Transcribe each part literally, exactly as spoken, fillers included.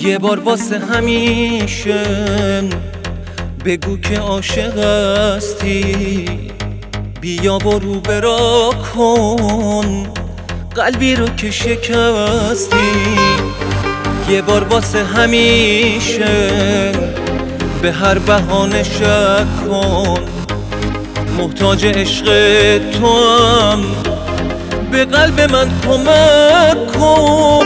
یه بار واسه همیشه بگو که عاشق هستی، بیا برو برا کن قلبی رو که شکستی. یه بار واسه همیشه به هر بهانه شک کن، محتاج عشق تو هم به قلب من کمک کن.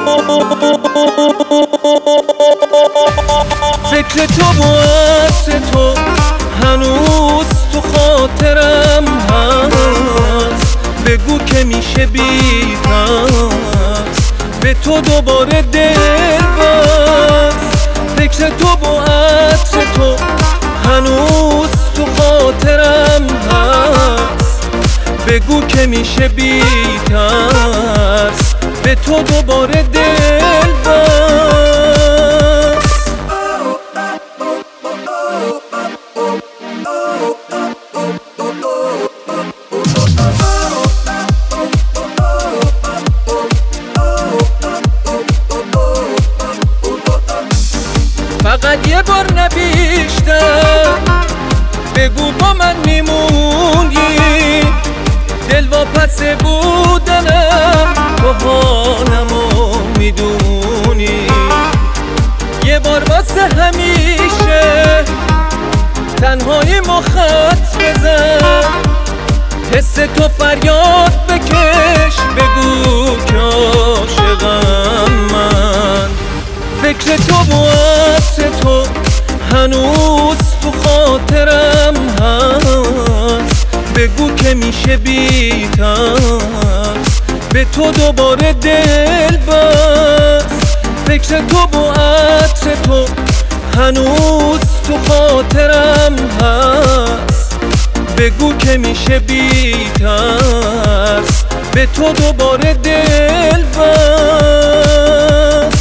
فکر تو با عکس تو هنوز تو خاطرم هست، بگو که میشه بی پس به تو دوباره دل بست. فکر تو با عکس تو هنوز تو خاطرم هست، بگو که میشه بی ترس به تو دوباره دل بست. فقط یه بار نه بیشتر بگو با من میمونی، دل واپس بودنم تو حالمو میدونی. یه بار واسه همیشه تنهایی ما خط بزن، حس تو فریاد بکش بگو که عاشقم من. فکر تو با عکس تو هنوز تو خاطرم هست، بگو که میشه بی ترس به تو دوباره دل بست. فکر تو با عکس تو هنوز تو خاطرم هست، بگو که میشه بی ترس به تو دوباره دل بست.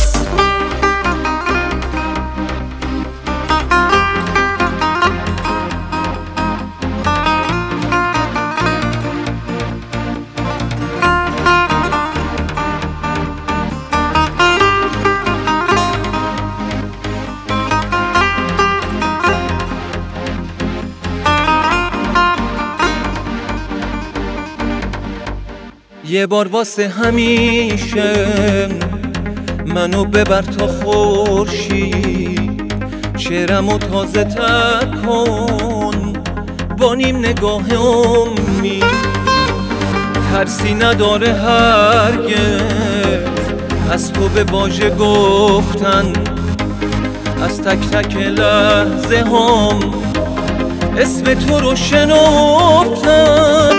یه بار واسه همیشه منو ببر تا خورشید، شعرمو تازه تر کن با نیم نگاه امید. ترسی نداره هرگز از تو به واژه گفتن، از تک تک لحظه هم اسم تو رو شنفتم.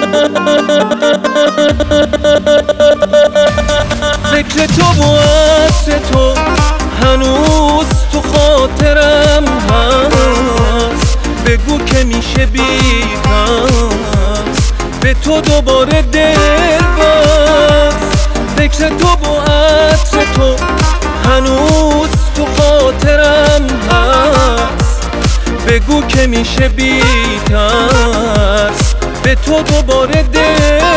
فکر تو با عکس تو هنوز تو خاطرم هست، بگو که میشه بی پس به تو دوباره دل بست. فکر تو با عکس تو هنوز تو خاطرم هست، بگو که میشه بی ترس به تو دوباره دل